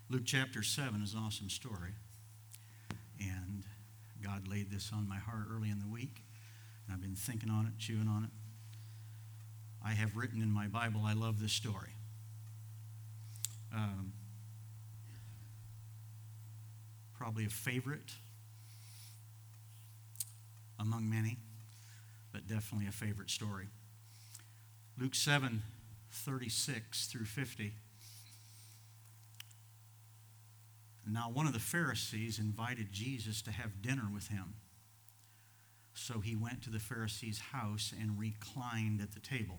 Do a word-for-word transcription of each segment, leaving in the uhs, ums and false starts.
Luke chapter seven is an awesome story, and God laid this on my heart early in the week, and I've been thinking on it, chewing on it. I have written in my Bible, I love this story. Um, probably a favorite among many, but definitely a favorite story. Luke seven, thirty-six through fifty. Now, one of the Pharisees invited Jesus to have dinner with him. So he went to the Pharisee's house and reclined at the table.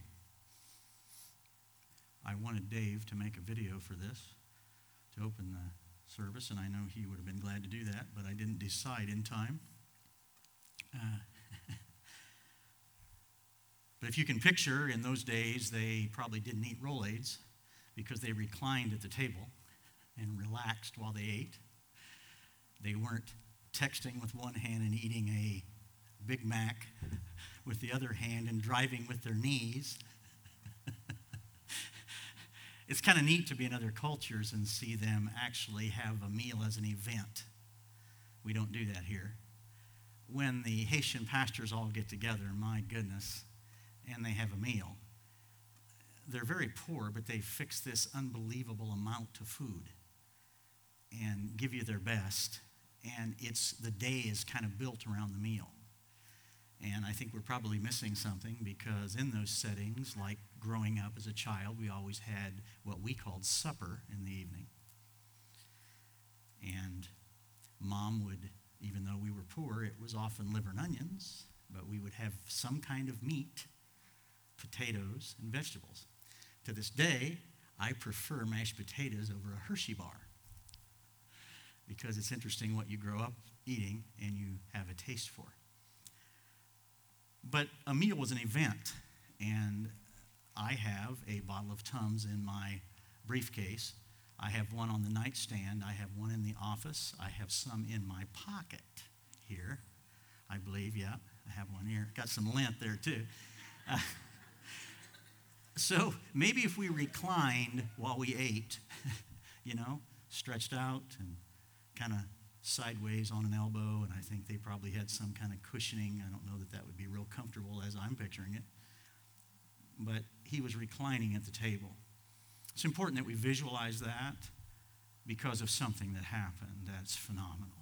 I wanted Dave to make a video for this, to open the service, and I know he would have been glad to do that, but I didn't decide in time. Uh, but if you can picture, in those days, they probably didn't eat Rolaids because they reclined at the table and relaxed while they ate. They weren't texting with one hand and eating a Big Mac with the other hand and driving with their knees. It's kind of neat to be in other cultures and see them actually have a meal as an event. We don't do that here. When the Haitian pastors all get together, my goodness, and they have a meal, they're very poor, but they fix this unbelievable amount of food and give you their best, and it's the day is kind of built around the meal. And I think we're probably missing something, because in those settings, like growing up as a child, we always had what we called supper in the evening. And Mom would, even though we were poor, it was often liver and onions, but we would have some kind of meat, potatoes, and vegetables. To this day, I prefer mashed potatoes over a Hershey bar, because it's interesting what you grow up eating and you have a taste for. But a meal was an event, and I have a bottle of Tums in my briefcase. I have one on the nightstand. I have one in the office. I have some in my pocket here, I believe. Yeah, I have one here. Got some lint there, too. Uh, so maybe if we reclined while we ate, you know, stretched out and kind of sideways on an elbow, and I think they probably had some kind of cushioning. I don't know that that would be real comfortable as I'm picturing it. But he was reclining at the table. It's important that we visualize that because of something that happened that's phenomenal.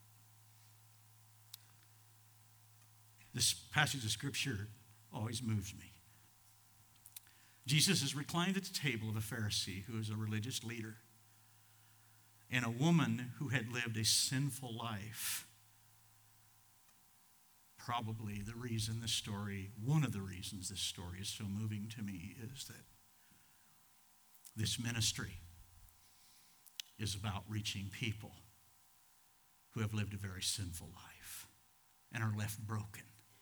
This passage of Scripture always moves me. Jesus is reclined at the table of a Pharisee who is a religious leader, and a woman who had lived a sinful life. Probably the reason this story, one of the reasons this story is so moving to me, is that this ministry is about reaching people who have lived a very sinful life and are left broken.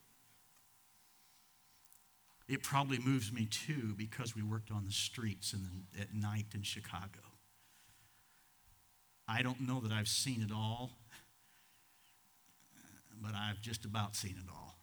It probably moves me too because we worked on the streets in the, at night in Chicago. I don't know that I've seen it all, but I've just about seen it all.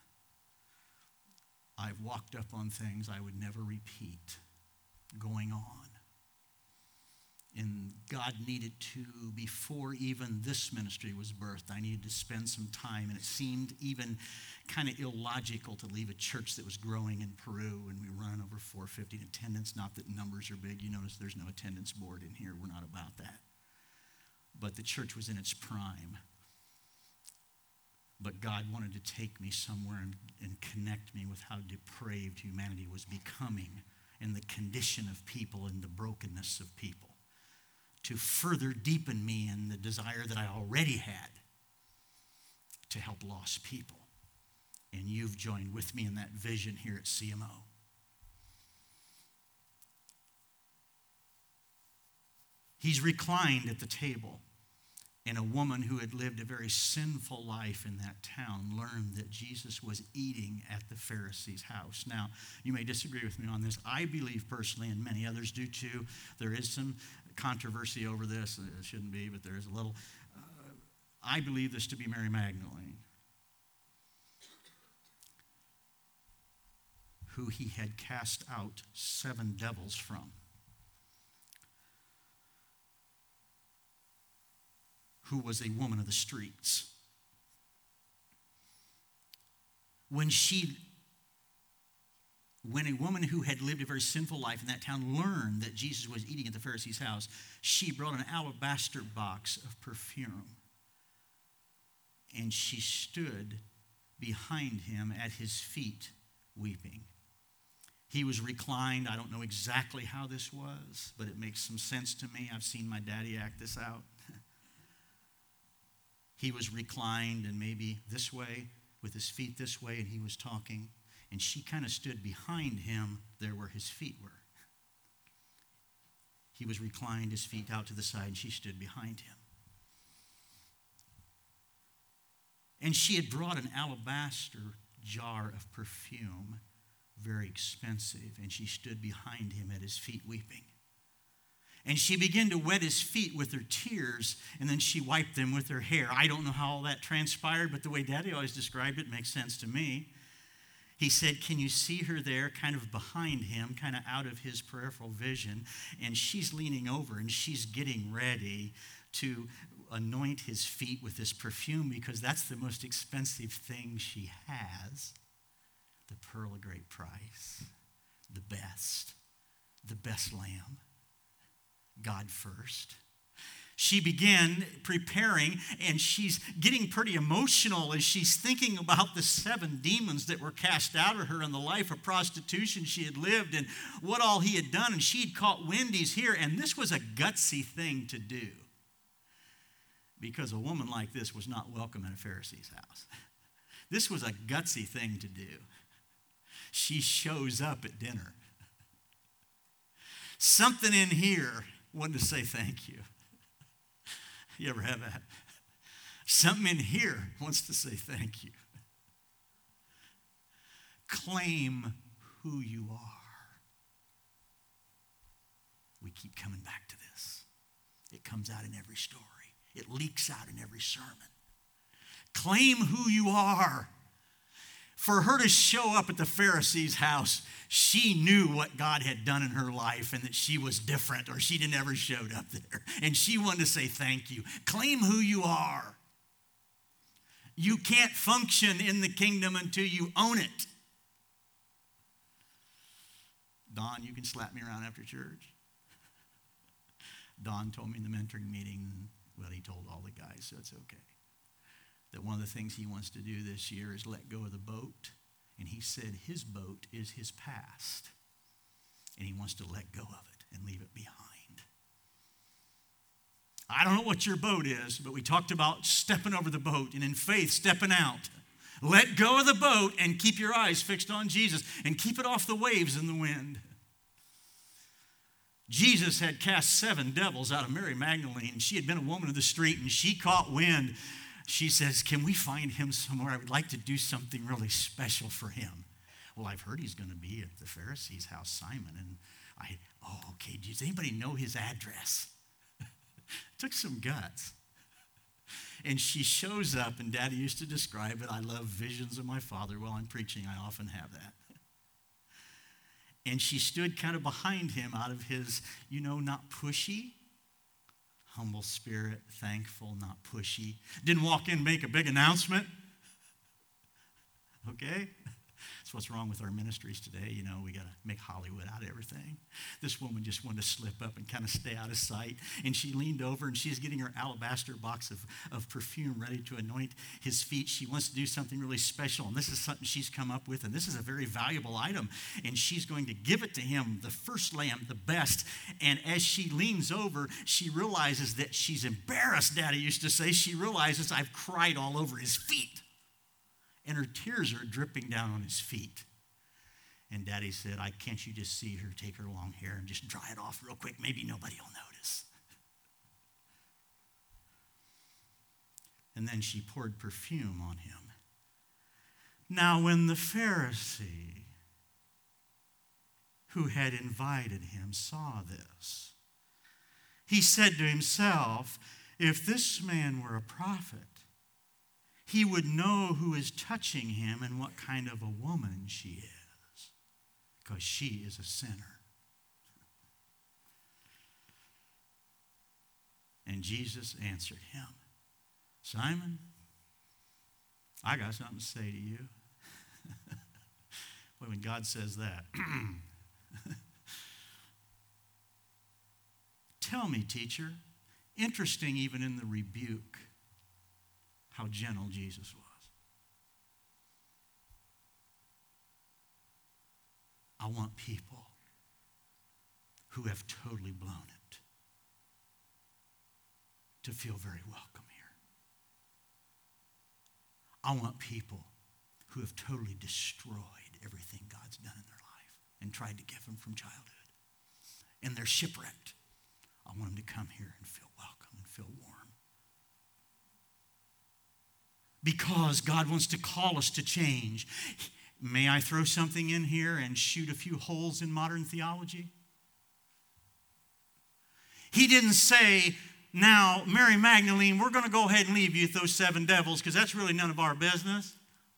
I've walked up on things I would never repeat going on. And God needed to, before even this ministry was birthed, I needed to spend some time, and it seemed even kind of illogical to leave a church that was growing in Peru, and we run over four hundred fifty in attendance. Not that numbers are big. You notice there's no attendance board in here. We're not about that. But the church was in its prime. But God wanted to take me somewhere and, and connect me with how depraved humanity was becoming, and the condition of people and the brokenness of people, to further deepen me in the desire that I already had to help lost people. And you've joined with me in that vision here at C M O. He's reclined at the table, and a woman who had lived a very sinful life in that town learned that Jesus was eating at the Pharisee's house. Now, you may disagree with me on this. I believe personally, and many others do too, there is some controversy over this. It shouldn't be, but there is a little. Uh, I believe this to be Mary Magdalene, who he had cast out seven devils from. who was a woman of the streets. When she, when a woman who had lived a very sinful life in that town learned that Jesus was eating at the Pharisee's house, she brought an alabaster box of perfume. And she stood behind him at his feet, weeping. He was reclined. I don't know exactly how this was, but it makes some sense to me. I've seen my daddy act this out. He was reclined and maybe this way, with his feet this way, and he was talking. And she kind of stood behind him there where his feet were. He was reclined, his feet out to the side, and she stood behind him. And she had brought an alabaster jar of perfume, very expensive, and she stood behind him at his feet weeping. And she began to wet his feet with her tears, and then she wiped them with her hair. I don't know how all that transpired, but the way Daddy always described it makes sense to me. He said, can you see her there kind of behind him, kind of out of his peripheral vision? And she's leaning over, and she's getting ready to anoint his feet with this perfume because that's the most expensive thing she has. The pearl of great price, the best, the best lamb, God first. She began preparing, and she's getting pretty emotional as she's thinking about the seven demons that were cast out of her and the life of prostitution she had lived and what all he had done. And she had caught wind he's here, and this was a gutsy thing to do because a woman like this was not welcome in a Pharisee's house. This was a gutsy thing to do. She shows up at dinner. Something in here wanted to say thank you. You ever have that? Something in here wants to say thank you. Claim who you are. We keep coming back to this. It comes out in every story. It leaks out in every sermon. Claim who you are. For her to show up at the Pharisee's house, she knew what God had done in her life and that she was different, or she'd have never showed up there. And she wanted to say thank you. Claim who you are. You can't function in the kingdom until you own it. Don, you can slap me around after church. Don told me in the mentoring meeting, well, he told all the guys, so it's okay, that one of the things he wants to do this year is let go of the boat. And he said his boat is his past. And he wants to let go of it and leave it behind. I don't know what your boat is, but we talked about stepping over the boat and in faith stepping out. Let go of the boat and keep your eyes fixed on Jesus and keep it off the waves and the wind. Jesus had cast seven devils out of Mary Magdalene. She had been a woman of the street, and she caught wind. She says, can we find him somewhere? I would like to do something really special for him. Well, I've heard he's going to be at the Pharisee's house, Simon. And I, oh, okay, does anybody know his address? Took some guts. And she shows up, and Daddy used to describe it. I love visions of my father. While I'm preaching, I often have that. And she stood kind of behind him out of his, you know, not pushy, humble spirit, thankful, not pushy. Didn't walk in and make a big announcement. Okay? That's what's wrong with our ministries today. You know, we got to make Hollywood out of everything. This woman just wanted to slip up and kind of stay out of sight. And she leaned over, and she's getting her alabaster box of, of perfume ready to anoint his feet. She wants to do something really special. And this is something she's come up with. And this is a very valuable item. And she's going to give it to him, the first lamb, the best. And as she leans over, she realizes that she's embarrassed, Daddy used to say. She realizes I've cried all over his feet. And her tears are dripping down on his feet. And Daddy said, I can't you just see her take her long hair and just dry it off real quick? Maybe nobody will notice. And then she poured perfume on him. Now when the Pharisee who had invited him saw this, he said to himself, if this man were a prophet, he would know who is touching him and what kind of a woman she is, because she is a sinner. And Jesus answered him, Simon, I got something to say to you. Boy, when God says that. Tell me, teacher, interesting even in the rebuke, how gentle Jesus was. I want people who have totally blown it to feel very welcome here. I want people who have totally destroyed everything God's done in their life and tried to give them from childhood. And they're shipwrecked. I want them to come here and feel welcome and feel warm. Because God wants to call us to change. May I throw something in here and shoot a few holes in modern theology? He didn't say, now, Mary Magdalene, we're going to go ahead and leave you with those seven devils because that's really none of our business.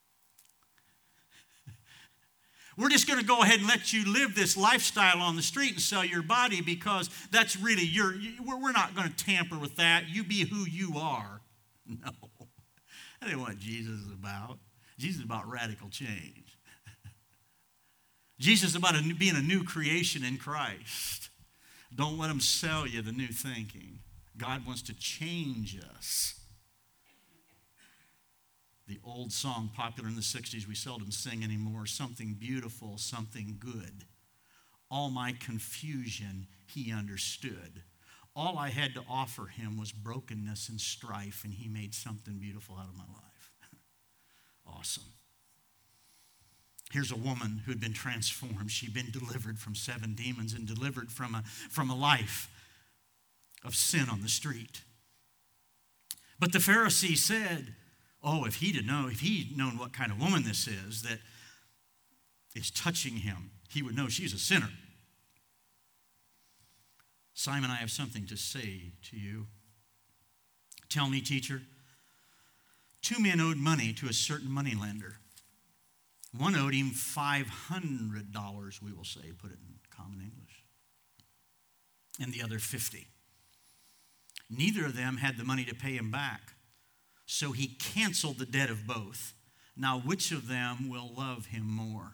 We're just going to go ahead and let you live this lifestyle on the street and sell your body because that's really your, we're not going to tamper with that. You be who you are. No. That ain't what Jesus is about. Jesus is about radical change. Jesus is about a, being a new creation in Christ. Don't let them sell you the new thinking. God wants to change us. The old song popular in the sixties we seldom sing anymore, something beautiful, something good. All my confusion he understood. All I had to offer him was brokenness and strife, and he made something beautiful out of my life. Awesome. Here's a woman who had been transformed. She'd been delivered from seven demons and delivered from a, from a life of sin on the street. But the Pharisee said, oh, if he'd have known, if he'd known what kind of woman this is that is touching him, he would know she's a sinner. Simon, I have something to say to you. Tell me, teacher. Two men owed money to a certain moneylender. One owed him five hundred dollars, we will say, put it in common English. And the other fifty. Neither of them had the money to pay him back. So he canceled the debt of both. Now, which of them will love him more?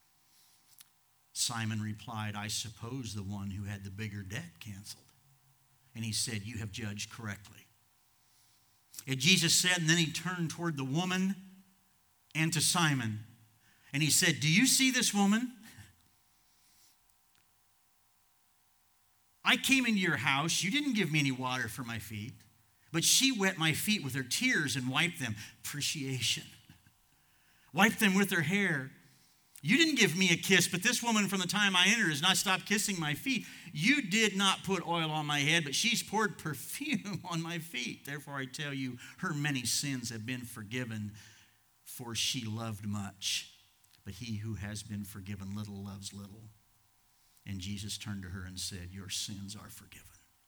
Simon replied, I suppose the one who had the bigger debt canceled. And he said, you have judged correctly. And Jesus said, and then he turned toward the woman and to Simon. And he said, do you see this woman? I came into your house. You didn't give me any water for my feet. But she wet my feet with her tears and wiped them. Appreciation. Wiped them with her hair. You didn't give me a kiss, but this woman from the time I entered has not stopped kissing my feet. You did not put oil on my head, but she's poured perfume on my feet. Therefore I tell you, her many sins have been forgiven, for she loved much. But he who has been forgiven little loves little. And Jesus turned to her and said, your sins are forgiven.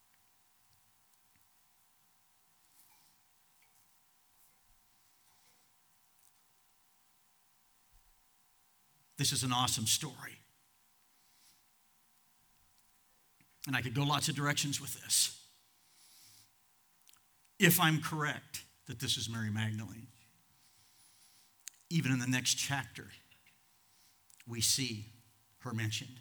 This is an awesome story. And I could go lots of directions with this. If I'm correct that this is Mary Magdalene, even in the next chapter, we see her mentioned.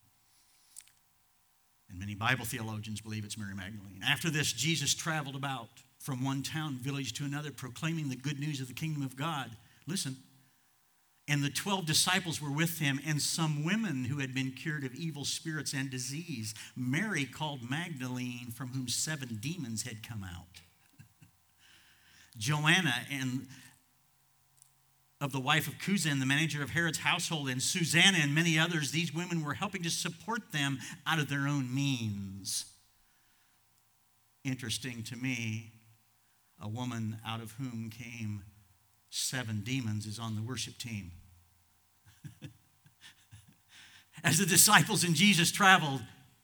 And many Bible theologians believe it's Mary Magdalene. After this, Jesus traveled about from one town, village to another, proclaiming the good news of the kingdom of God. Listen. And the twelve disciples were with him, and some women who had been cured of evil spirits and disease. Mary, called Magdalene, from whom seven demons had come out. Joanna, and of the wife of Cusa, the manager of Herod's household, and Susanna and many others. These women were helping to support them out of their own means. Interesting to me, a woman out of whom came seven demons is on the worship team. As the disciples and Jesus traveled,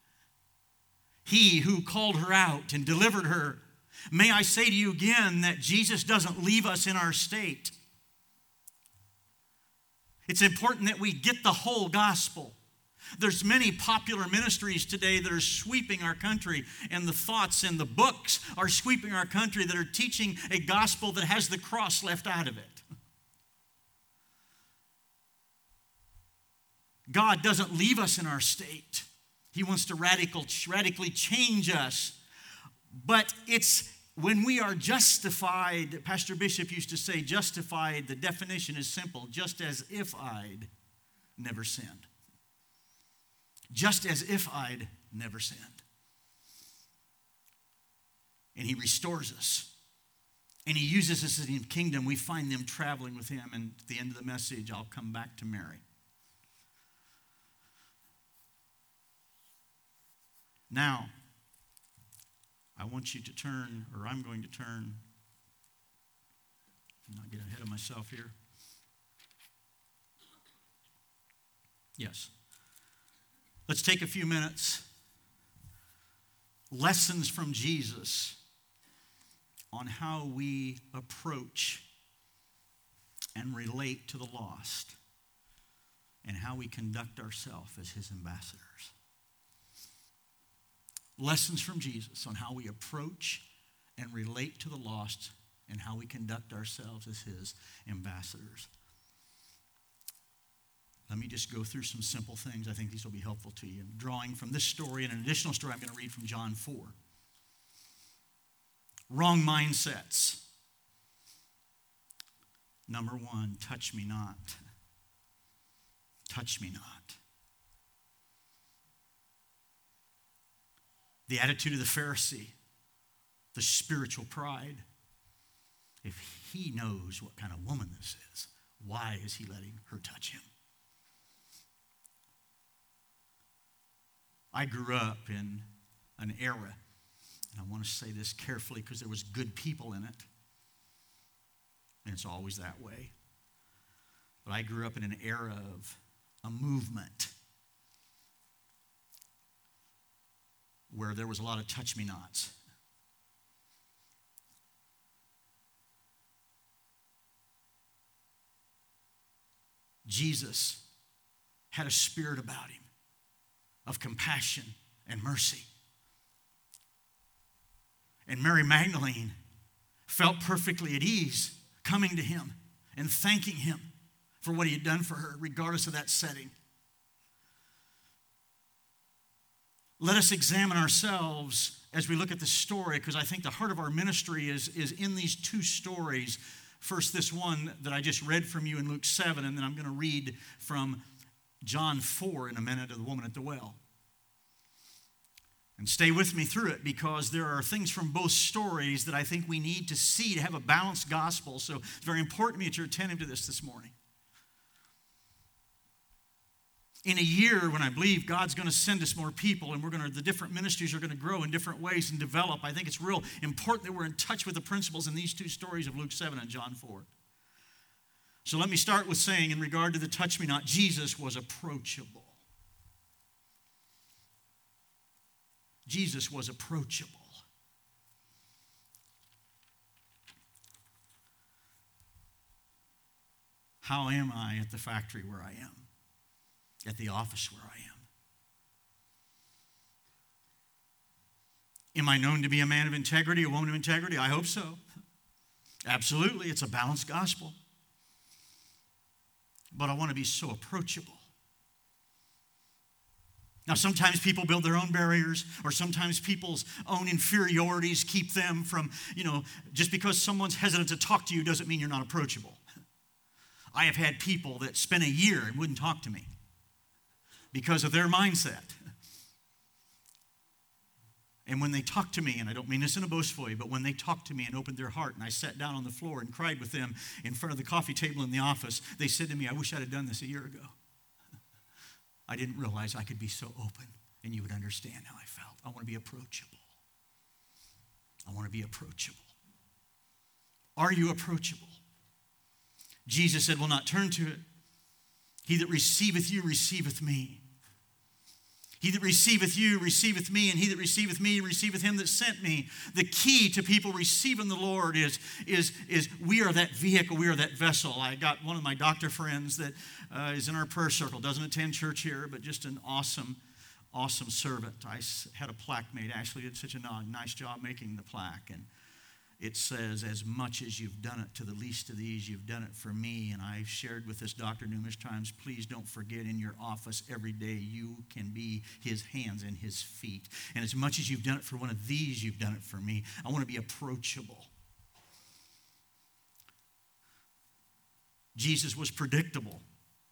he who called her out and delivered her. May I say to you again that Jesus doesn't leave us in our state. It's important that we get the whole gospel. There's many popular ministries today that are sweeping our country, and the thoughts and the books are sweeping our country that are teaching a gospel that has the cross left out of it. God doesn't leave us in our state. He wants to radical, radically change us. But it's when we are justified, Pastor Bishop used to say, justified, the definition is simple, just as if I'd never sinned. Just as if I'd never sinned. And He restores us. And He uses us in the kingdom. We find them traveling with Him. And at the end of the message, I'll come back to Mary. Now, I want you to turn, or I'm going to turn, not get ahead of myself here. Yes. Let's take a few minutes. Lessons from Jesus on how we approach and relate to the lost and how we conduct ourselves as His ambassadors. Lessons from Jesus on how we approach and relate to the lost and how we conduct ourselves as His ambassadors. Let me just go through some simple things. I think these will be helpful to you. Drawing from this story and an additional story I'm going to read from John four. Wrong mindsets. Number one, touch me not. Touch me not. The attitude of the Pharisee, the spiritual pride. If he knows what kind of woman this is, why is he letting her touch him? I grew up in an era, and I want to say this carefully because there was good people in it, and it's always that way. But I grew up in an era of a movement where there was a lot of touch-me-nots. Jesus had a spirit about him of compassion and mercy. And Mary Magdalene felt perfectly at ease coming to him and thanking him for what he had done for her, regardless of that setting. Let us examine ourselves as we look at the story, because I think the heart of our ministry is, is in these two stories. First, this one that I just read from you in Luke seven, and then I'm going to read from John four in a minute of the woman at the well. And stay with me through it, because there are things from both stories that I think we need to see to have a balanced gospel. So it's very important to me that you're attentive to this this morning. In a year when I believe God's going to send us more people and we're going to, the different ministries are going to grow in different ways and develop, I think it's real important that we're in touch with the principles in these two stories of Luke seven and John four. So let me start with saying, in regard to the touch me not, Jesus was approachable. Jesus was approachable. How am I at the factory where I am? At the office where I am? Am I known to be a man of integrity, a woman of integrity? I hope so. Absolutely, it's a balanced gospel. But I want to be so approachable. Now, sometimes people build their own barriers, or sometimes people's own inferiorities keep them from, you know, just because someone's hesitant to talk to you doesn't mean you're not approachable. I have had people that spent a year and wouldn't talk to me because of their mindset. And when they talked to me, and I don't mean this in a boastful way, but when they talked to me and opened their heart, and I sat down on the floor and cried with them in front of the coffee table in the office, they said to me, I wish I'd have done this a year ago. I didn't realize I could be so open and you would understand how I felt. I want to be approachable. I want to be approachable. Are you approachable? Jesus said, will not turn to it. He that receiveth you receiveth me. He that receiveth you receiveth me, and he that receiveth me receiveth him that sent me. The key to people receiving the Lord is, is, is we are that vehicle, we are that vessel. I got one of my doctor friends that uh, is in our prayer circle, doesn't attend church here, but just an awesome, awesome servant. I had a plaque made. Ashley did such a nice job making the plaque. And it says, as much as you've done it to the least of these, you've done it for me. And I've shared with this doctor numerous times, please don't forget in your office every day you can be his hands and his feet. And as much as you've done it for one of these, you've done it for me. I want to be approachable. Jesus was predictable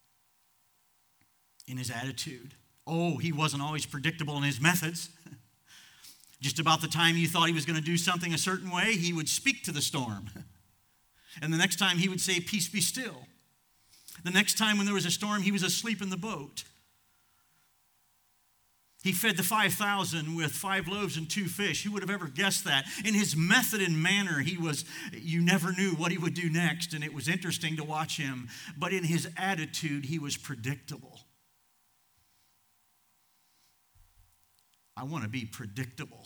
in his attitude. Oh, he wasn't always predictable in his methods. Just about the time you thought he was going to do something a certain way, he would speak to the storm. And the next time he would say, peace be still. The next time when there was a storm, he was asleep in the boat. He fed the five thousand with five loaves and two fish. Who would have ever guessed that? In his method and manner, he was, you never knew what he would do next, and it was interesting to watch him. But in his attitude, he was predictable. I want to be predictable.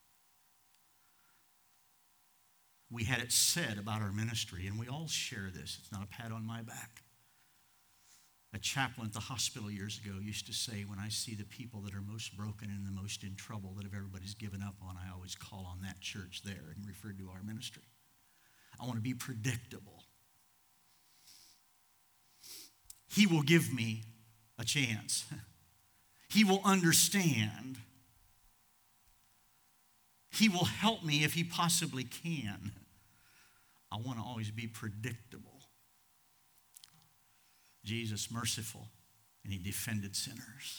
We had it said about our ministry, and we all share this. It's not a pat on my back. A chaplain at the hospital years ago used to say, when I see the people that are most broken and the most in trouble that if everybody's given up on, I always call on that church there, and referred to our ministry. I want to be predictable. He will give me a chance. He will understand. He will help me if he possibly can. I want to always be predictable. Jesus, merciful, and he defended sinners.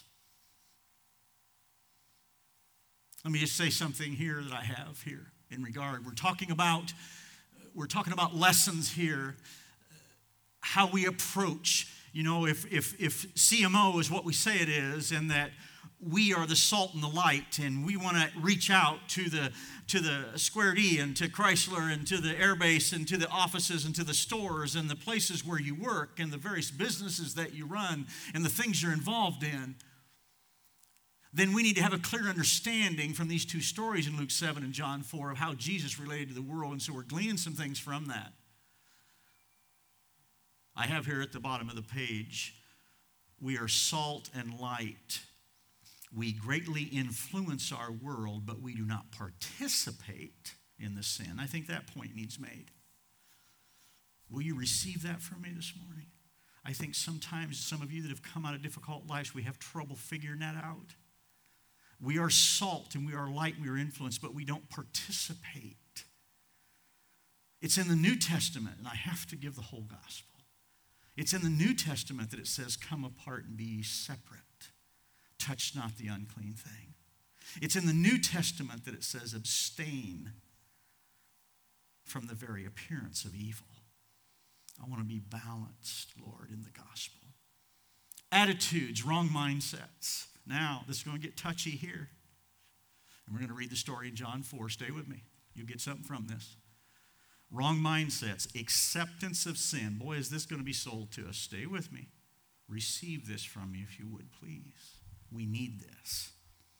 Let me just say something here that I have here in regard. We're talking about, we're talking about lessons here, how we approach. You know, if, if, if C M O is what we say it is, and that we are the salt and the light, and we want to reach out to the to the Square D and to Chrysler and to the Air Base and to the offices and to the stores and the places where you work and the various businesses that you run and the things you're involved in, then we need to have a clear understanding from these two stories in Luke seven and John four of how Jesus related to the world, and so we're gleaning some things from that. I have here at the bottom of the page, we are salt and light. We greatly influence our world, but we do not participate in the sin. I think that point needs made. Will you receive that from me this morning? I think sometimes some of you that have come out of difficult lives, we have trouble figuring that out. We are salt and we are light and we are influence, but we don't participate. It's in the New Testament, and I have to give the whole gospel. It's in the New Testament that it says, come apart and be separate. Touch not the unclean thing. It's in the New Testament that it says, abstain from the very appearance of evil. I want to be balanced, Lord, in the gospel. Attitudes, wrong mindsets. Now, this is going to get touchy here. And we're going to read the story in John four. Stay with me. You'll get something from this. Wrong mindsets, acceptance of sin. Boy, is this going to be sold to us. Stay with me. Receive this from me if you would, please. We need this.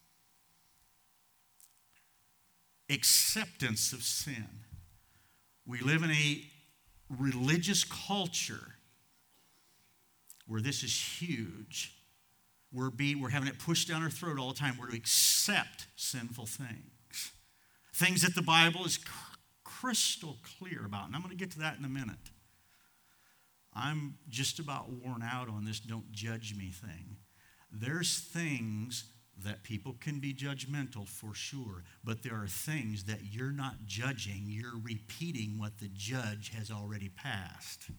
Acceptance of sin. We live in a religious culture where this is huge. We're, be, we're having it pushed down our throat all the time. We're to accept sinful things. Things that the Bible is crystal clear about. And I'm going to get to that in a minute. I'm just about worn out on this don't judge me thing. There's things that people can be judgmental for sure, but there are things that you're not judging. You're repeating what the judge has already passed.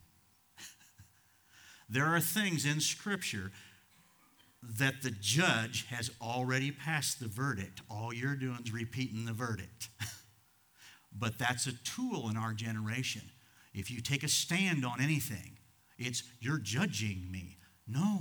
There are things in Scripture that the judge has already passed the verdict. All you're doing is repeating the verdict. But that's a tool in our generation. If you take a stand on anything, it's, you're judging me. No.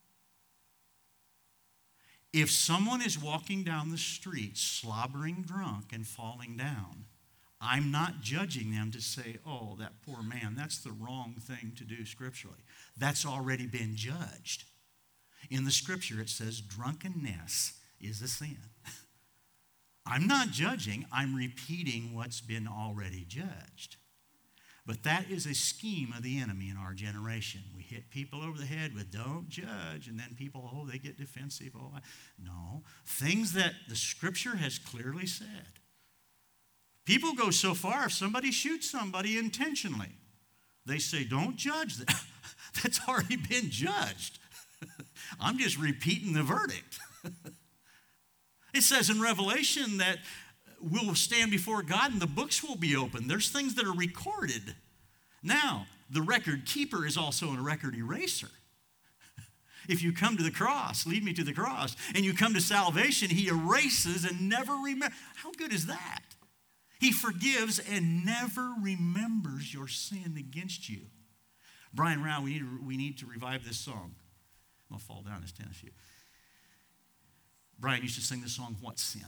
If someone is walking down the street slobbering drunk and falling down, I'm not judging them to say, oh, that poor man, that's the wrong thing to do scripturally. That's already been judged. In the scripture, it says drunkenness is a sin. I'm not judging. I'm repeating what's been already judged. But that is a scheme of the enemy in our generation. We hit people over the head with don't judge, and then people, oh, they get defensive. Oh, I... No. Things that the scripture has clearly said. People go so far, if somebody shoots somebody intentionally, they say, don't judge that. That's already been judged. I'm just repeating the verdict. It says in Revelation that we'll stand before God and the books will be open. There's things that are recorded. Now, the record keeper is also a record eraser. If you come to the cross, lead me to the cross, and you come to salvation, he erases and never remembers. How good is that? He forgives and never remembers your sin against you. Brian Rao, we need to, we need to revive this song. I'm going to fall down this tennis shoe. Brian used to sing the song, What Sin?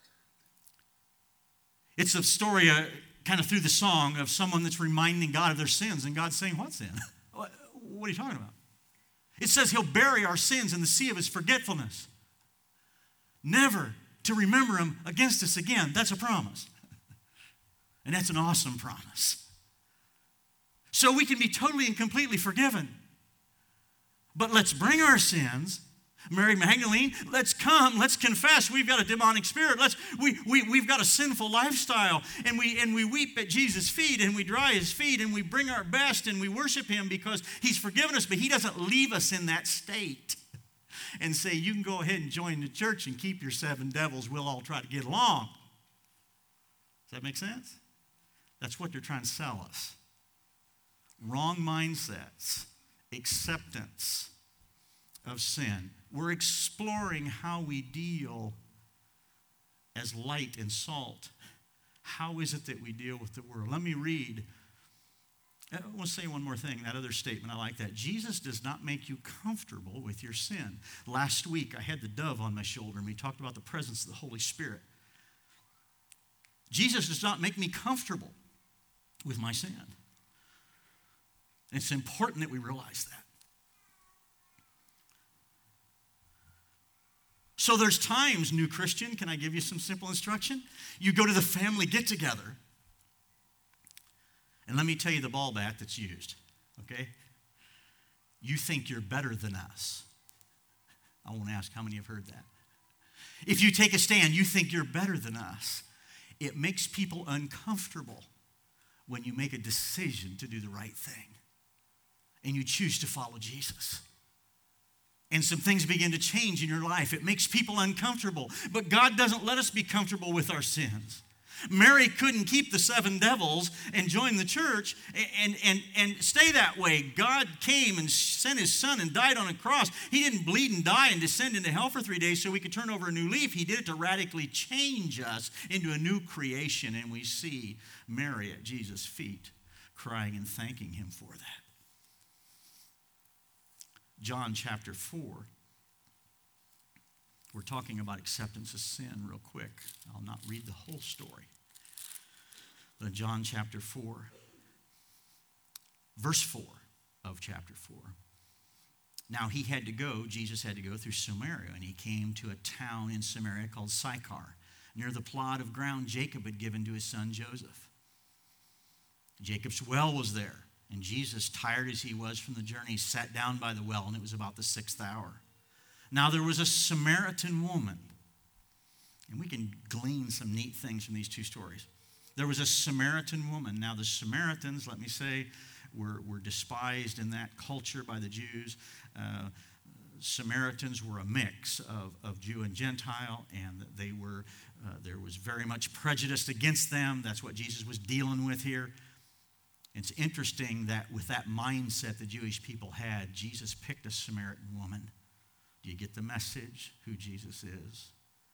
It's a story uh, kind of through the song of someone that's reminding God of their sins, and God's saying, what sin? What are you talking about? It says he'll bury our sins in the sea of his forgetfulness, never to remember them against us again. That's a promise. And that's an awesome promise. So we can be totally and completely forgiven. But let's bring our sins. Mary Magdalene, let's come, let's confess we've got a demonic spirit. Let's we, we we've got a sinful lifestyle, and we and we weep at Jesus' feet, and we dry his feet, and we bring our best, and we worship him because he's forgiven us, but he doesn't leave us in that state and say, you can go ahead and join the church and keep your seven devils, we'll all try to get along. Does that make sense? That's what they're trying to sell us. Wrong mindsets, acceptance of sin. We're exploring how we deal as light and salt. How is it that we deal with the world? Let me read. I want to say one more thing, that other statement, I like that. Jesus does not make you comfortable with your sin. Last week, I had the dove on my shoulder, and we talked about the presence of the Holy Spirit. Jesus does not make me comfortable with my sin. It's important that we realize that. So there's times, new Christian, can I give you some simple instruction? You go to the family get-together, and let me tell you the ball bat that's used, okay? You think you're better than us. I won't ask how many have heard that. If you take a stand, you think you're better than us. It makes people uncomfortable when you make a decision to do the right thing and you choose to follow Jesus. And some things begin to change in your life. It makes people uncomfortable. But God doesn't let us be comfortable with our sins. Mary couldn't keep the seven devils and join the church and, and, and stay that way. God came and sent his son and died on a cross. He didn't bleed and die and descend into hell for three days so we could turn over a new leaf. He did it to radically change us into a new creation. And we see Mary at Jesus' feet crying and thanking him for that. John chapter four. We're talking about acceptance of sin real quick. I'll not read the whole story. But John chapter four, verse four of chapter four. Now he had to go, Jesus had to go through Samaria, and he came to a town in Samaria called Sychar, near the plot of ground Jacob had given to his son Joseph. Jacob's well was there. And Jesus, tired as he was from the journey, sat down by the well, and it was about the sixth hour. Now there was a Samaritan woman, and we can glean some neat things from these two stories. There was a Samaritan woman. Now the Samaritans, let me say, were, were despised in that culture by the Jews. Uh, Samaritans were a mix of, of Jew and Gentile, and they were uh, there was very much prejudice against them. That's what Jesus was dealing with here. It's interesting that with that mindset the Jewish people had, Jesus picked a Samaritan woman. Do you get the message who Jesus is?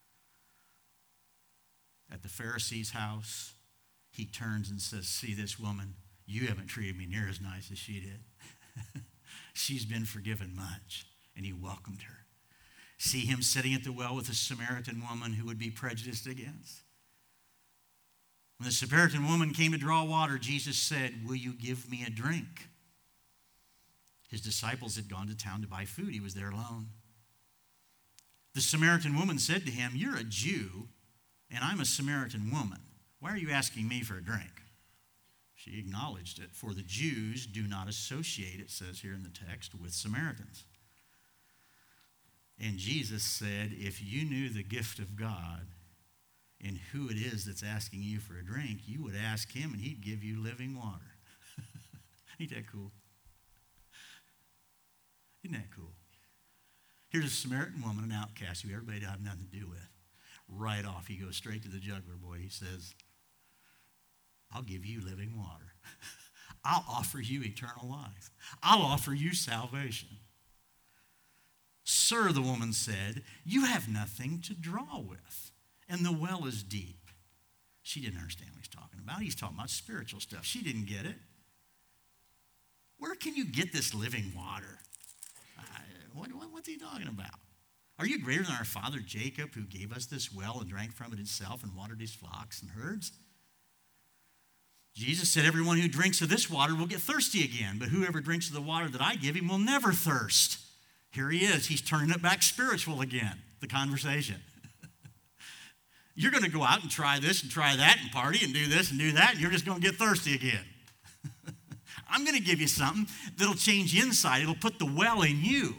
At the Pharisee's house, he turns and says, see this woman, you haven't treated me near as nice as she did. She's been forgiven much. And he welcomed her. See him sitting at the well with a Samaritan woman who would be prejudiced against. When the Samaritan woman came to draw water, Jesus said, will you give me a drink? His disciples had gone to town to buy food. He was there alone. The Samaritan woman said to him, "You're a Jew, and I'm a Samaritan woman. Why are you asking me for a drink?" She acknowledged it, for the Jews do not associate, it says here in the text, with Samaritans. And Jesus said, "If you knew the gift of God and who it is that's asking you for a drink, you would ask him and he'd give you living water." Ain't that cool? Isn't that cool? Here's a Samaritan woman, an outcast who everybody had nothing to do with. Right off, he goes straight to the juggler boy. He says, "I'll give you living water. I'll offer you eternal life. I'll offer you salvation." "Sir," the woman said, "you have nothing to draw with, and the well is deep." She didn't understand what he's talking about. He's talking about spiritual stuff. She didn't get it. Where can you get this living water? I, what, what, what's he talking about? Are you greater than our father Jacob, who gave us this well and drank from it himself and watered his flocks and herds? Jesus said, "Everyone who drinks of this water will get thirsty again, but whoever drinks of the water that I give him will never thirst." Here he is. He's turning it back spiritual again, the conversation. You're going to go out and try this and try that and party and do this and do that, and you're just going to get thirsty again. I'm going to give you something that'll change you inside. It'll put the well in you.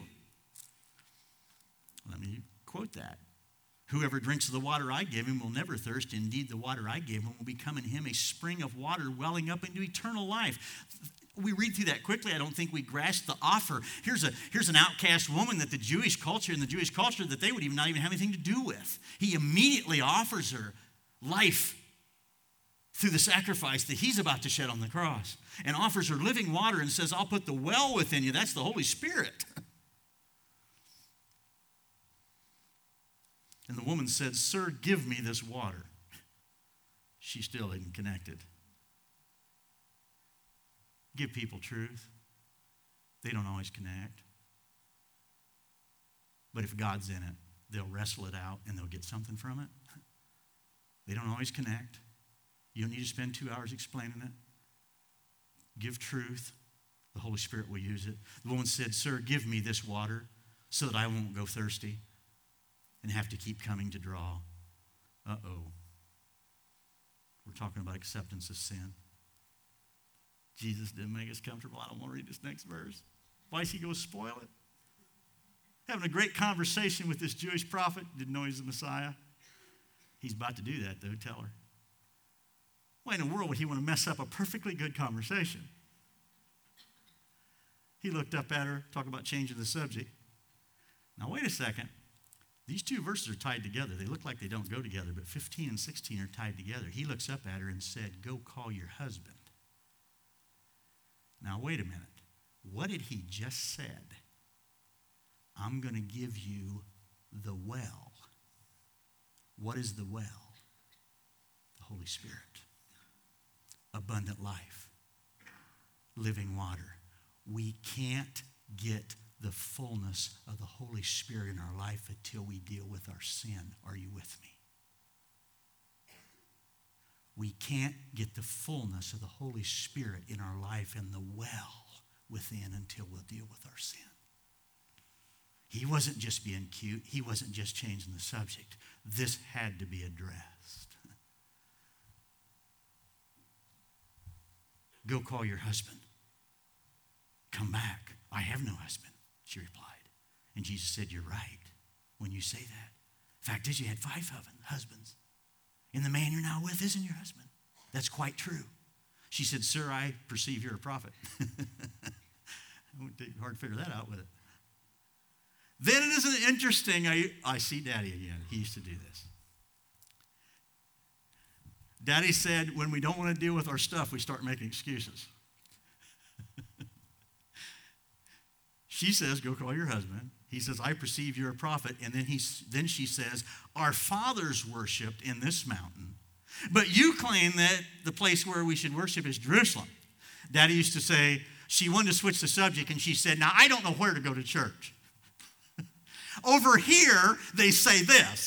Let me quote that. "Whoever drinks of the water I give him will never thirst. Indeed, the water I give him will become in him a spring of water welling up into eternal life." We read through that quickly. I don't think we grasp the offer. Here's a here's an outcast woman that the Jewish culture, in the Jewish culture, that they would even not even have anything to do with. He immediately offers her life through the sacrifice that he's about to shed on the cross, and offers her living water and says, "I'll put the well within you." That's the Holy Spirit. And the woman said, "Sir, give me this water." She still isn't connected. Give people truth. They don't always connect. But if God's in it, they'll wrestle it out and they'll get something from it. They don't always connect. You don't need to spend two hours explaining it. Give truth. The Holy Spirit will use it. The woman said, "Sir, give me this water so that I won't go thirsty and have to keep coming to draw." Uh-oh. We're talking about acceptance of sin. Jesus didn't make us comfortable. I don't want to read this next verse. Why is he going to spoil it? Having a great conversation with this Jewish prophet. Didn't know he's the Messiah. He's about to do that, though. Tell her. Why in the world would he want to mess up a perfectly good conversation? He looked up at her, talking about changing the subject. Now, wait a second. These two verses are tied together. They look like they don't go together, but fifteen and sixteen are tied together. He looks up at her and said, "Go call your husband." Now, wait a minute. What did he just said? "I'm going to give you the well." What is the well? The Holy Spirit. Abundant life. Living water. We can't get the fullness of the Holy Spirit in our life until we deal with our sin. Are you with me? We can't get the fullness of the Holy Spirit in our life and the well within until we'll deal with our sin. He wasn't just being cute. He wasn't just changing the subject. This had to be addressed. "Go call your husband. Come back." "I have no husband," she replied. And Jesus said, "You're right when you say that. Fact is, you had five husbands. And the man you're now with isn't your husband. That's quite true." She said, "Sir, I perceive you're a prophet." It won't take hard to figure that out with it. Then it isn't interesting. I, I see Daddy again. He used to do this. Daddy said, when we don't want to deal with our stuff, we start making excuses. She says, "Go call your husband." He says, "I perceive you're a prophet." And then, he, then she says, "Our fathers worshiped in this mountain, but you claim that the place where we should worship is Jerusalem." Daddy used to say, she wanted to switch the subject, and she said, "Now, I don't know where to go to church. Over here, they say this.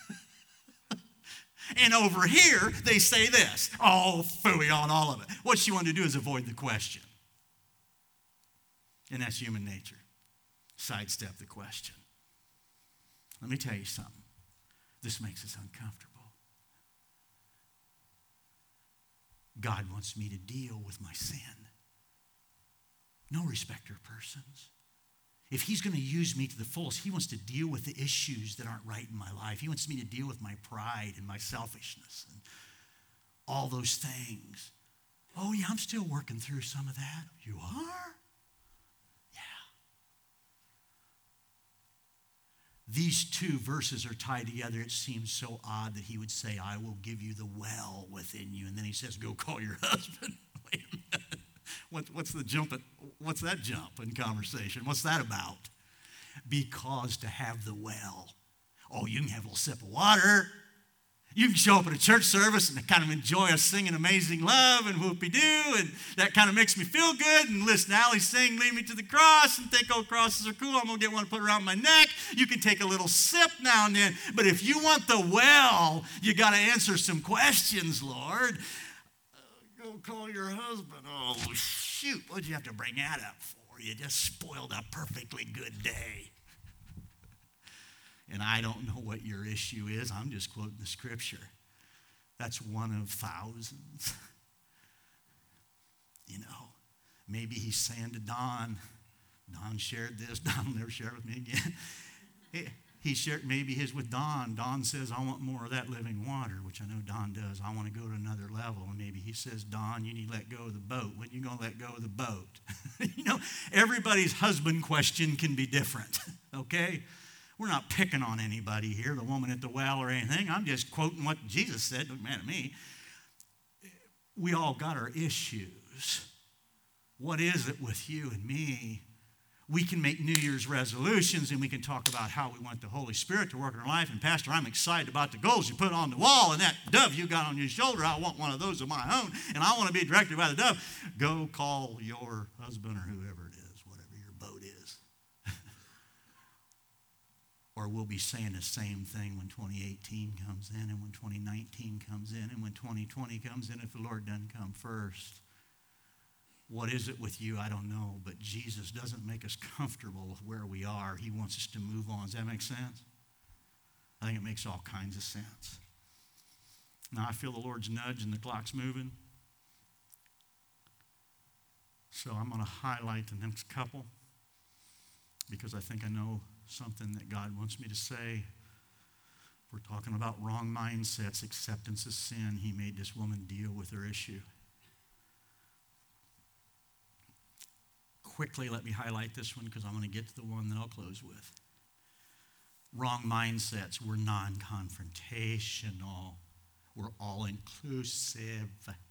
And over here, they say this." Oh, phooey on all of it. What she wanted to do is avoid the question. And that's human nature. Sidestep the question. Let me tell you something. This makes us uncomfortable. God wants me to deal with my sin. No respecter of persons. If he's going to use me to the fullest, he wants to deal with the issues that aren't right in my life. He wants me to deal with my pride and my selfishness and all those things. Oh, yeah, I'm still working through some of that. You are? Yeah. These two verses are tied together. It seems so odd that he would say, I will give you the well within you. And then he says, go call your husband. Wait a minute. What, what's the jump? At, what's that jump in conversation? What's that about? Because to have the well, oh, you can have a little sip of water. You can show up at a church service and kind of enjoy us singing Amazing Love and whoopie-doo, and that kind of makes me feel good, and listen to Allie sing Lead Me to the Cross and think, oh, crosses are cool. I'm going to get one to put around my neck. You can take a little sip now and then. But if you want the well, you got to answer some questions, Lord. Go call your husband. Oh, shoot. What'd you have to bring that up for? You just spoiled a perfectly good day. And I don't know what your issue is. I'm just quoting the scripture. That's one of thousands. You know, maybe he's saying to Don, Don shared this. Don will never share it with me again. He, he shared, maybe his with Don. Don says, I want more of that living water, which I know Don does. I want to go to another level. And maybe he says, Don, you need to let go of the boat. When are you going to let go of the boat? You know, everybody's husband question can be different, okay? We're not picking on anybody here, the woman at the well or anything. I'm just quoting what Jesus said. Don't matter to me. We all got our issues. What is it with you and me? We can make New Year's resolutions and we can talk about how we want the Holy Spirit to work in our life. And Pastor, I'm excited about the goals you put on the wall and that dove you got on your shoulder. I want one of those of my own, and I want to be directed by the dove. Go call your husband or whoever it is, whatever your boat is. Or we'll be saying the same thing when twenty eighteen comes in and when twenty nineteen comes in and when twenty twenty comes in if the Lord doesn't come first. What is it with you? I don't know. But Jesus doesn't make us comfortable with where we are. He wants us to move on. Does that make sense? I think it makes all kinds of sense. Now I feel the Lord's nudge and the clock's moving. So I'm going to highlight the next couple because I think I know something that God wants me to say. We're talking about wrong mindsets, acceptance of sin. He made this woman deal with her issue. Quickly, let me highlight this one because I'm going to get to the one that I'll close with. Wrong mindsets. We're non-confrontational. We're all-inclusive.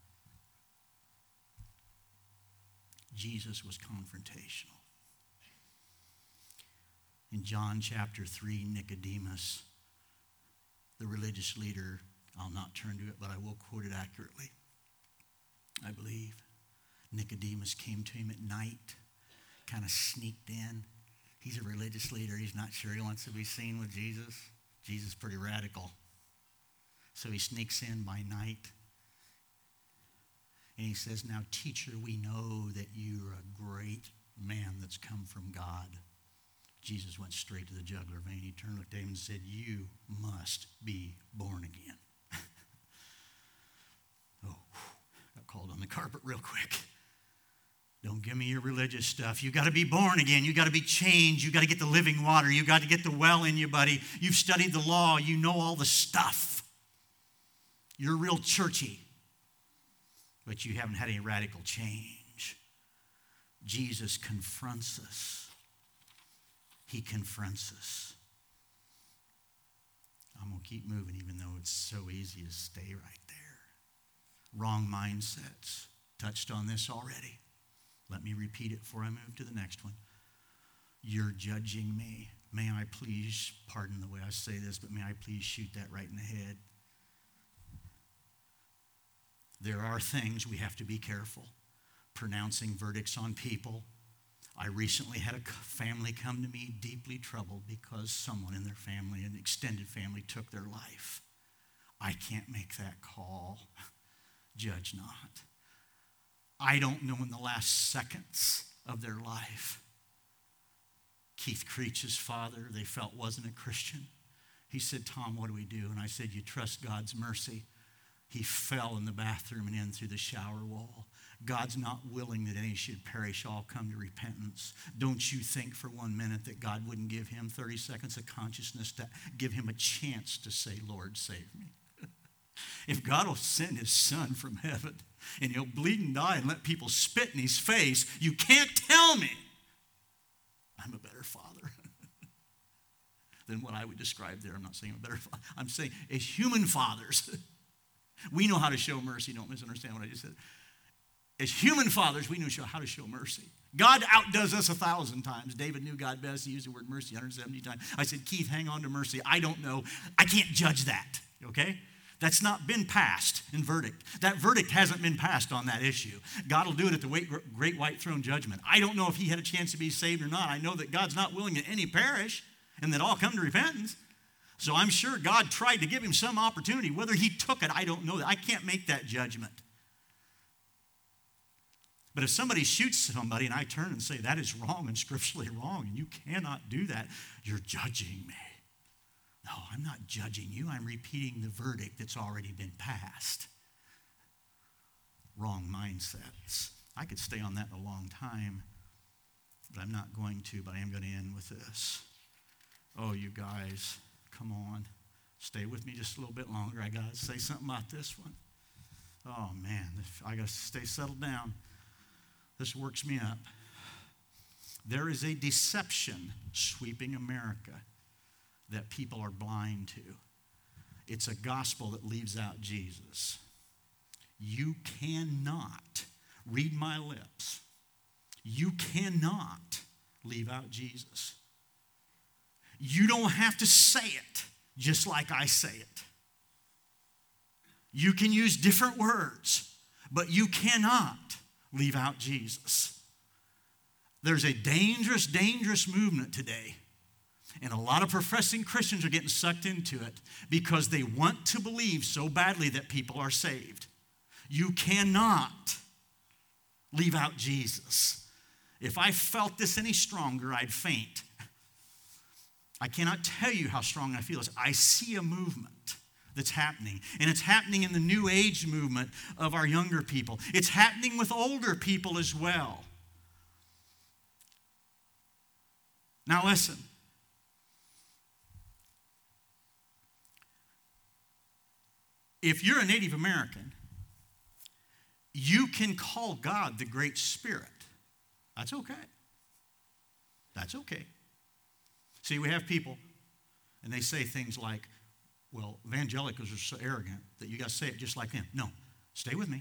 Jesus was confrontational. In John chapter three, Nicodemus, the religious leader, I'll not turn to it, but I will quote it accurately, I believe. Nicodemus came to him at night, kind of sneaked in. He's a religious leader. He's not sure he wants to be seen with Jesus. Jesus is pretty radical. So he sneaks in by night. And he says, now, teacher, we know that you're a great man that's come from God. Jesus went straight to the jugular vein. He turned, looked at him and said, you must be born again. Oh, got called on the carpet real quick. Don't give me your religious stuff. You got to be born again. You got to be changed. You got to get the living water. You got to get the well in you, buddy. You've studied the law. You know all the stuff. You're real churchy. But you haven't had any radical change. Jesus confronts us. He confronts us. I'm going to keep moving even though it's so easy to stay right there. Wrong mindsets. Touched on this already. Let me repeat it before I move to the next one. You're judging me. May I please, pardon the way I say this, but may I please shoot that right in the head. There are things we have to be careful. Pronouncing verdicts on people. I recently had a family come to me deeply troubled because someone in their family, an extended family, took their life. I can't make that call. Judge not. I don't know in the last seconds of their life. Keith Creech's father, they felt wasn't a Christian. He said, Tom, what do we do? And I said, you trust God's mercy. He fell in the bathroom and in through the shower wall. God's not willing that any should perish, all come to repentance. Don't you think for one minute that God wouldn't give him thirty seconds of consciousness to give him a chance to say, Lord, save me? If God will send his son from heaven and he'll bleed and die and let people spit in his face, you can't tell me I'm a better father than what I would describe there. I'm not saying I'm a better father. I'm saying as human fathers, we know how to show mercy. Don't misunderstand what I just said. As human fathers, we know how to show mercy. God outdoes us a thousand times. David knew God best. He used the word mercy one hundred seventy times. I said, Keith, hang on to mercy. I don't know. I can't judge that, okay? That's not been passed in verdict. That verdict hasn't been passed on that issue. God will do it at the great white throne judgment. I don't know if he had a chance to be saved or not. I know that God's not willing that any perish and that all come to repentance. So I'm sure God tried to give him some opportunity. Whether he took it, I don't know. I can't make that judgment. But if somebody shoots somebody and I turn and say, that is wrong and scripturally wrong, and you cannot do that, you're judging me. No, I'm not judging you. I'm repeating the verdict that's already been passed. Wrong mindsets. I could stay on that a long time, but I'm not going to, but I am going to end with this. Oh, you guys, come on. Stay with me just a little bit longer. I got to say something about this one. Oh, man, I got to stay settled down. This works me up. There is a deception sweeping America that people are blind to. It's a gospel that leaves out Jesus. You cannot, read my lips, you cannot leave out Jesus. You don't have to say it just like I say it. You can use different words, but you cannot leave out Jesus. There's a dangerous, dangerous movement today. And a lot of professing Christians are getting sucked into it because they want to believe so badly that people are saved. You cannot leave out Jesus. If I felt this any stronger, I'd faint. I cannot tell you how strong I feel. I see a movement that's happening. And it's happening in the New Age movement of our younger people. It's happening with older people as well. Now listen. If you're a Native American, you can call God the Great Spirit. That's okay. That's okay. See, we have people, and they say things like, well, evangelicals are so arrogant that you got to say it just like them. No, stay with me.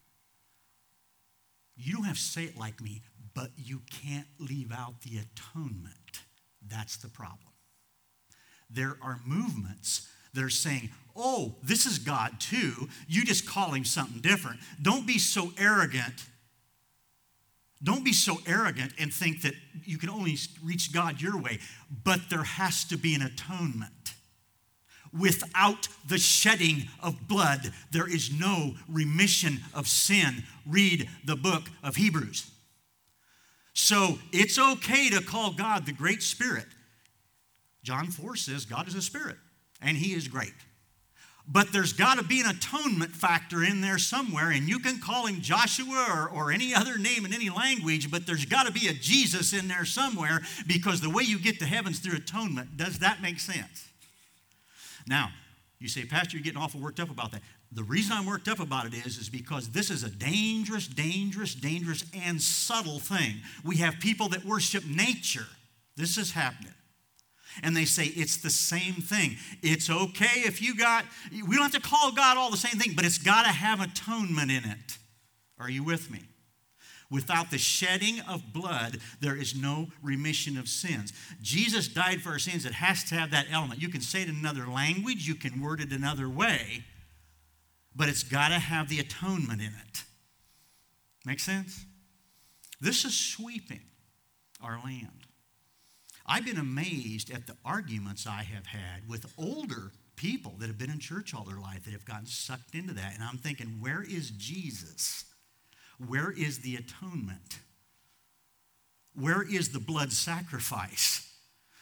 You don't have to say it like me, but you can't leave out the atonement. That's the problem. There are movements that are saying, oh, this is God too. You just call him something different. Don't be so arrogant. Don't be so arrogant and think that you can only reach God your way. But there has to be an atonement. Without the shedding of blood, there is no remission of sin. Read the book of Hebrews. So it's okay to call God the Great Spirit. John four says God is a spirit, and he is great. But there's got to be an atonement factor in there somewhere, and you can call him Joshua or, or any other name in any language, but there's got to be a Jesus in there somewhere, because the way you get to heaven is through atonement. Does that make sense? Now, you say, Pastor, you're getting awful worked up about that. The reason I'm worked up about it is, is because this is a dangerous, dangerous, dangerous, and subtle thing. We have people that worship nature. This is happening. And they say it's the same thing. It's okay if you got, we don't have to call God all the same thing, but it's got to have atonement in it. Are you with me? Without the shedding of blood, there is no remission of sins. Jesus died for our sins. It has to have that element. You can say it in another language. You can word it another way. But it's got to have the atonement in it. Make sense? This is sweeping our land. I've been amazed at the arguments I have had with older people that have been in church all their life that have gotten sucked into that. And I'm thinking, where is Jesus? Where is the atonement? Where is the blood sacrifice?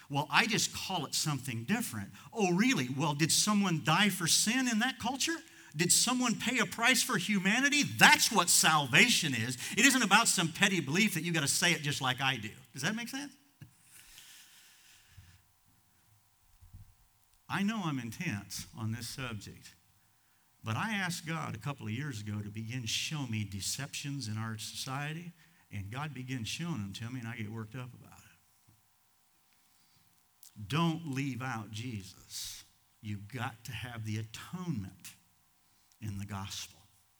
Well, I just call it something different. Oh, really? Well, did someone die for sin in that culture? Did someone pay a price for humanity? That's what salvation is. It isn't about some petty belief that you got to say it just like I do. Does that make sense? I know I'm intense on this subject, but I asked God a couple of years ago to begin showing me deceptions in our society, and God began showing them to me, and I get worked up about it. Don't leave out Jesus. You've got to have the atonement in the gospel.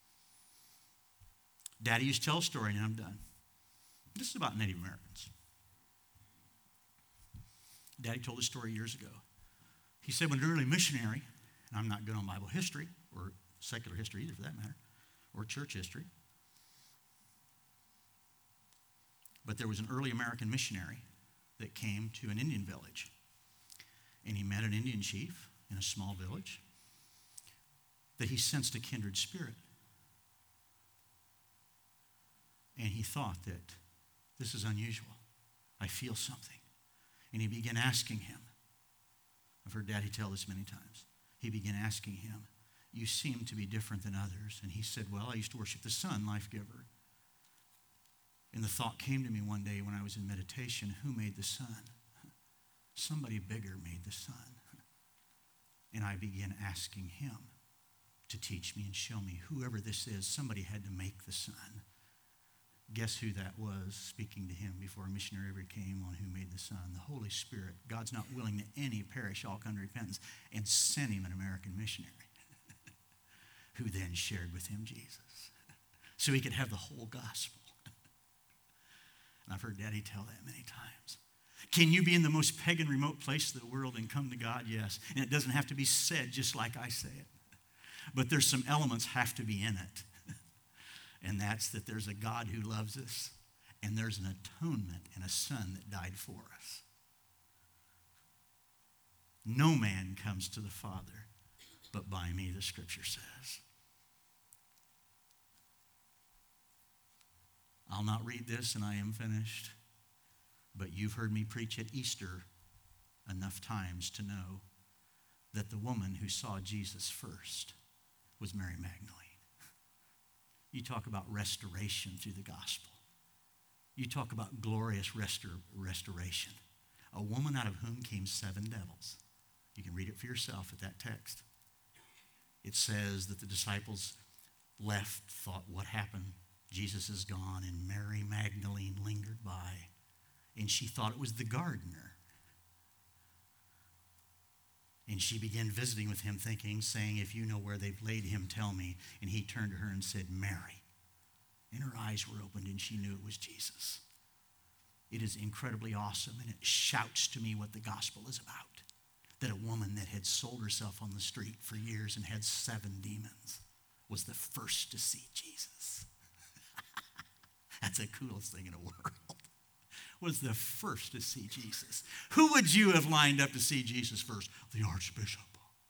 Daddy used to tell a story, and I'm done. This is about Native Americans. Daddy told a story years ago. He said when an early missionary, and I'm not good on Bible history, or secular history either for that matter, or church history, but there was an early American missionary that came to an Indian village. And he met an Indian chief in a small village that he sensed a kindred spirit. And he thought that this is unusual. I feel something. And he began asking him. I've heard Daddy tell this many times. He began asking him, you seem to be different than others. And he said, well, I used to worship the sun, life giver. And the thought came to me one day when I was in meditation, who made the sun? Somebody bigger made the sun. And I began asking him to teach me and show me whoever this is, somebody had to make the sun. Guess who that was speaking to him before a missionary ever came on who made the sun? The Holy Spirit. God's not willing that any perish, all come to repentance, and sent him an American missionary who then shared with him Jesus so he could have the whole gospel. And I've heard Daddy tell that many times. Can you be in the most pagan, remote place of the world and come to God? Yes. And it doesn't have to be said just like I say it. But there's some elements have to be in it. And that's that there's a God who loves us, and there's an atonement and a son that died for us. No man comes to the Father but by me, the scripture says. I'll not read this, and I am finished. But you've heard me preach at Easter enough times to know that the woman who saw Jesus first was Mary Magdalene. You talk about restoration through the gospel. You talk about glorious restor- restoration. A woman out of whom came seven devils. You can read it for yourself at that text. It says that the disciples left, thought, what happened? Jesus is gone, and Mary Magdalene lingered by. And she thought it was the gardener. And she began visiting with him, thinking, saying, if you know where they've laid him, tell me. And he turned to her and said, Mary. And her eyes were opened, and she knew it was Jesus. It is incredibly awesome, and it shouts to me what the gospel is about. That a woman that had sold herself on the street for years and had seven demons was the first to see Jesus. That's the coolest thing in the world. Was the first to see Jesus. Who would you have lined up to see Jesus first? The Archbishop.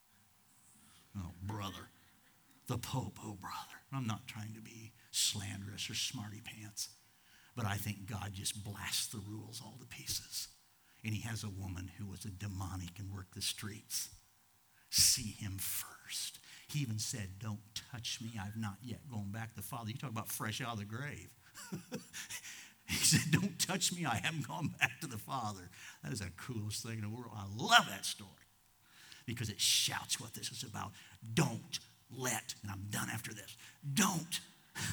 Oh, brother. The Pope, oh, brother. I'm not trying to be slanderous or smarty pants, but I think God just blasts the rules all to pieces. And he has a woman who was a demonic and worked the streets. See him first. He even said, don't touch me. I've not yet gone back to the Father. You talk about fresh out of the grave. He said, don't touch me. I haven't gone back to the Father. That is the coolest thing in the world. I love that story because it shouts what this is about. Don't let, and I'm done after this, don't,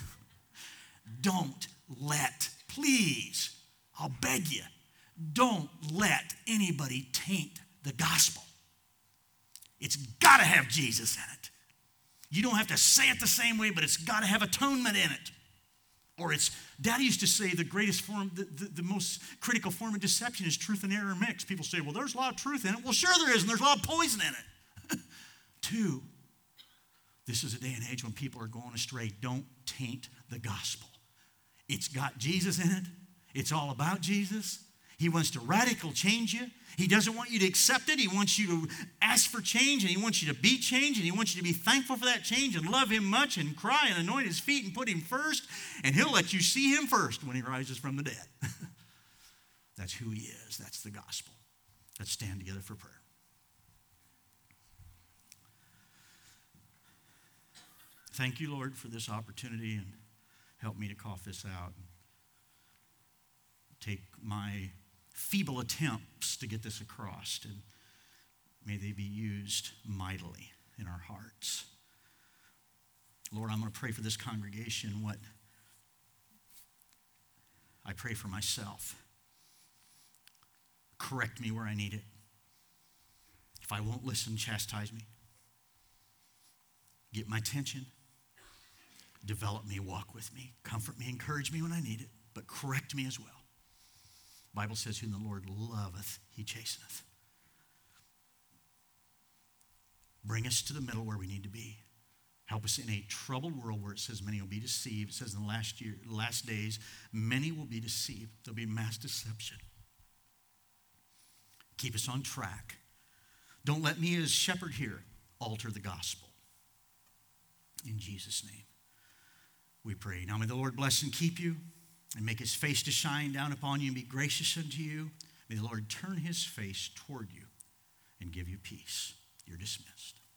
don't let, please, I'll beg you, don't let anybody taint the gospel. It's got to have Jesus in it. You don't have to say it the same way, but it's got to have atonement in it. Or it's, Daddy used to say the greatest form, the, the, the most critical form of deception is truth and error mixed. People say, well, there's a lot of truth in it. Well, sure there is, and there's a lot of poison in it. Two, this is a day and age when people are going astray. Don't taint the gospel. It's got Jesus in it. It's all about Jesus. He wants to radical change you. He doesn't want you to accept it. He wants you to ask for change, and he wants you to be changed, and he wants you to be thankful for that change and love him much and cry and anoint his feet and put him first, and he'll let you see him first when he rises from the dead. That's who he is. That's the gospel. Let's stand together for prayer. Thank you, Lord, for this opportunity, and help me to cough this out. Take my feeble attempts to get this across, and may they be used mightily in our hearts. Lord, I'm going to pray for this congregation what I pray for myself. Correct me where I need it. If I won't listen, chastise me. Get my attention. Develop me, walk with me. Comfort me, encourage me when I need it, but correct me as well. The Bible says, whom the Lord loveth, he chasteneth. Bring us to the middle where we need to be. Help us in a troubled world where it says many will be deceived. It says in the last year, last days, many will be deceived. There'll be mass deception. Keep us on track. Don't let me as shepherd here alter the gospel. In Jesus' name, we pray. Now may the Lord bless and keep you and make his face to shine down upon you and be gracious unto you. May the Lord turn his face toward you and give you peace. You're dismissed.